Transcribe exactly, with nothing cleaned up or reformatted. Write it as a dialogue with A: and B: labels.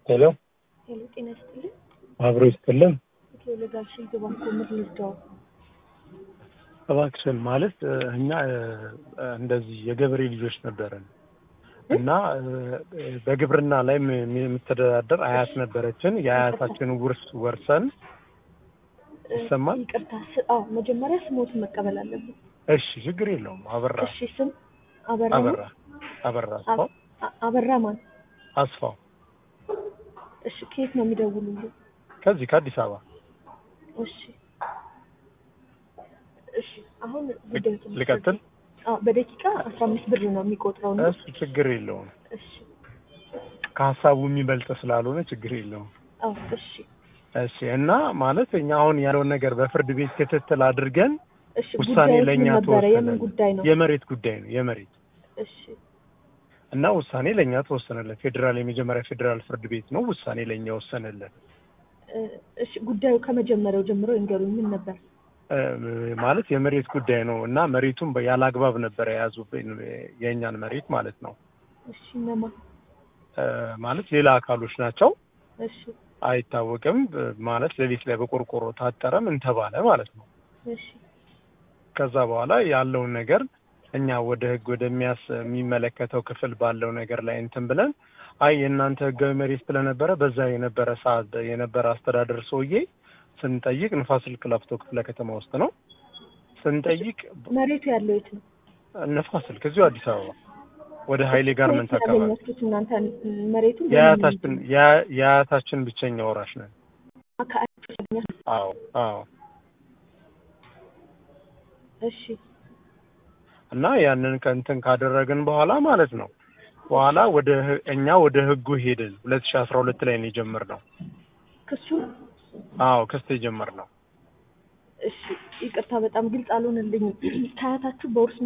A: ሄሎ
B: ሄሎ ጤና ይስጥልኝ።
A: አብሮ ይስጥልኝ።
B: ኢትዮ ሌጋል ሺልድ ባንክ ምር ልርዳው?
A: እባክሽን ማለት እኛ እንደዚህ የገበሬ ልጆች ነበረን እና በግብርና ላይ የምትተዳደር አያት ነበረችን። የአያታችን ውርስ ወርሰን ይሰማል።
B: ይቅርታ፣ አዎ መጀመሪያ ስሞትን መቀበል አለብን።
A: እሺ ችግር የለውም። አበራ።
B: እሺ ስም አበራ
A: አበራ አበራ አስፋው።
B: አበራ ማን?
A: አስፋው።
B: እሺ ከየት ነው የሚደውሉልኝ?
A: ከዚህ ከአዲስ አበባ።
B: እሺ እሺ አሁን ጉዳዩ
A: ልቀጥል?
B: አዎ በደቂቃ አስራ አምስት ብር ነው የሚቆጥረው ነው።
A: እሱ ችግር የለውም።
B: እሺ
A: ከሀሳቡ የሚበልጥ ስላልሆነ ችግር የለውም።
B: አዎ እሺ
A: እሺ እና ማለት እኛ አሁን ያለውን ነገር በፍርድ ቤት ክትትል አድርገን
B: እሺ
A: ውሳኔ ለኛ ተወሰነ።
B: የምን ጉዳይ ነው?
A: የመሬት ጉዳይ ነው። የመሬት
B: እሺ
A: እና ውሳኔ ለኛ ተወሰነለት። ፌደራል የመጀመሪያ ፌደራል ፍርድ ቤት ነው ውሳኔ ለኛ ወሰነለት።
B: እሺ ጉዳዩ ከመጀመሪያው ጀምሮ እንገሩኝ ምን ነበር?
A: ማለት የመሬት ጉዳይ ነው እና መሬቱን ያላግባብ ነበር የያዙብን የኛን መሬት ማለት ነው።
B: እሺ ነማ
A: ማለት ሌላ አካሎች ናቸው።
B: እሺ
A: አይታወቅም ማለት ሌሊት ላይ በቆርቆሮ ታጠረ ምን ተባለ ማለት ነው።
B: እሺ
A: ከዛ በኋላ ያለውን ነገር እኛ ወደ ህግ ወደሚያስ የሚመለከተው ክፍል ባለው ነገር ላይ እንትን ብለን አይ የእናንተ ህጋዊ መሬት ስለነበረ በዛ የነበረ ሰዓት የነበረ አስተዳደር ሰውዬ ስንጠይቅ ንፋስ ስልክ ላፍቶ ክፍለ ከተማ ውስጥ ነው ስንጠይቅ።
B: መሬቱ ያለው የት ነው?
A: ንፋስ ስልክ እዚሁ አዲስ አበባ ወደ ኃይሌ ጋርመንት አካባቢ።
B: እናንተ መሬቱ
A: የአያታችን የአያታችን ብቸኛ ወራሽ ነን። አዎ አዎ።
B: እሺ
A: እና ያንን ከእንትን ካደረግን በኋላ ማለት ነው በኋላ ወደ እኛ ወደ ህጉ ሄድን። ሁለት ሺህ አስራ ሁለት ላይ ነው የጀመርነው
B: ክሱ።
A: አዎ ክስ የጀመርነው።
B: እሺ ይቅርታ በጣም ግልጽ አልሆነልኝም። ከአያታችሁ በውርስ